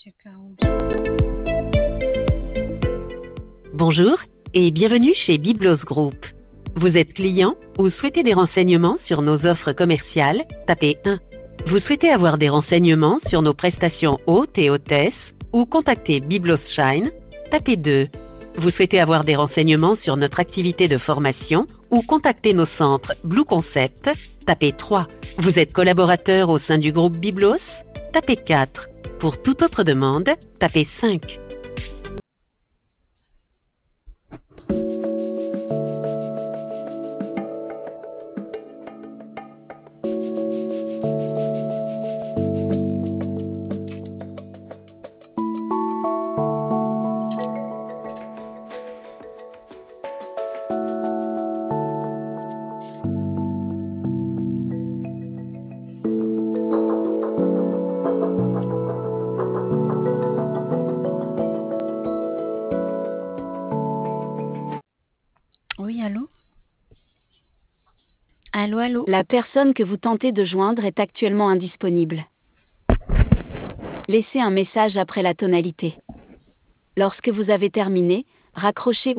Bonjour et bienvenue chez Biblos Group. Vous êtes client ou souhaitez des renseignements sur nos offres commerciales? Tapez 1. Vous souhaitez avoir des renseignements sur nos prestations hôtes et hôtesses ou contacter Biblos Shine? Tapez 2. Vous souhaitez avoir des renseignements sur notre activité de formation ou contacter nos centres Blue Concept? Tapez 3. Vous êtes collaborateur au sein du groupe Biblos? Tapez 4. Pour toute autre demande, tapez 5. Oui, allô? Allô, allô? La personne que vous tentez de joindre est actuellement indisponible. Laissez un message après la tonalité. Lorsque vous avez terminé, raccrochez